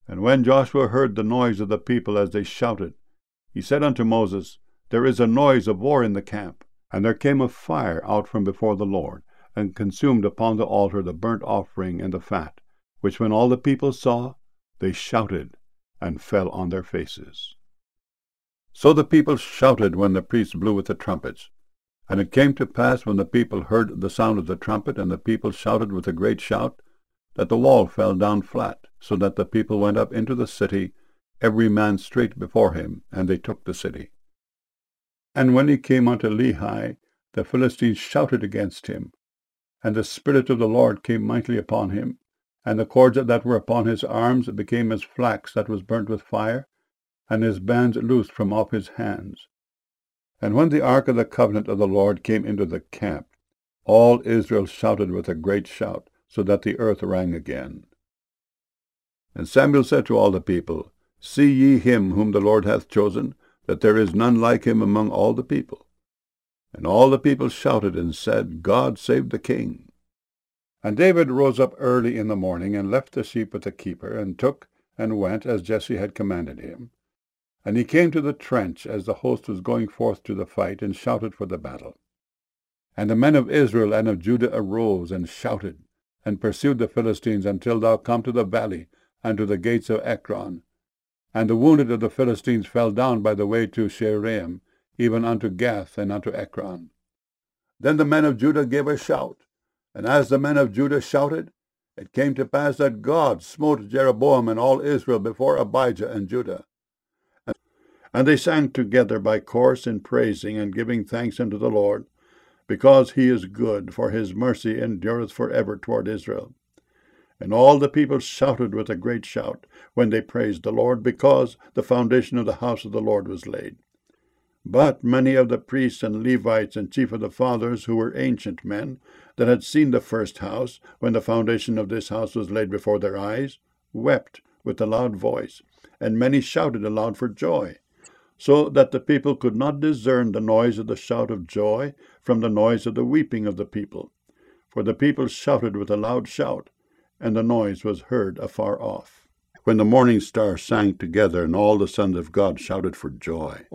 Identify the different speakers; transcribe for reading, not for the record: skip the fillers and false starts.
Speaker 1: And when Joshua heard the noise of the people as they shouted, he said unto Moses, There is a noise of war in the camp. And there came a fire out from before the Lord, and consumed upon the altar the burnt offering and the fat, which when all the people saw, they shouted, and fell on their faces. So the people shouted when the priests blew with the trumpets. And it came to pass, when the people heard the sound of the trumpet, and the people shouted with a great shout, that the wall fell down flat, so that the people went up into the city, every man straight before him, and they took the city. And when he came unto Lehi, the Philistines shouted against him. And the Spirit of the Lord came mightily upon him, and the cords that were upon his arms became as flax that was burnt with fire, and his bands loosed from off his hands. And when the ark of the covenant of the Lord came into the camp, all Israel shouted with a great shout, so that the earth rang again. And Samuel said to all the people, See ye him whom the Lord hath chosen, that there is none like him among all the people. And all the people shouted and said, God save the king. And David rose up early in the morning, and left the sheep with the keeper, and took and went as Jesse had commanded him. And he came to the trench as the host was going forth to the fight, and shouted for the battle. And the men of Israel and of Judah arose and shouted, and pursued the Philistines until thou come to the valley, and to the gates of Ekron. And the wounded of the Philistines fell down by the way to Shaaraim, even unto Gath and unto Ekron. Then the men of Judah gave a shout, and as the men of Judah shouted, it came to pass that God smote Jeroboam and all Israel before Abijah and Judah. And they sang together by course in praising and giving thanks unto the Lord, because he is good, for his mercy endureth for ever toward Israel. And all the people shouted with a great shout when they praised the Lord, because the foundation of the house of the Lord was laid. But many of the priests and Levites and chief of the fathers, who were ancient men, that had seen the first house, when the foundation of this house was laid before their eyes, wept with a loud voice, and many shouted aloud for joy, so that the people could not discern the noise of the shout of joy from the noise of the weeping of the people. For the people shouted with a loud shout, and the noise was heard afar off. When the morning stars sang together, and all the sons of God shouted for joy.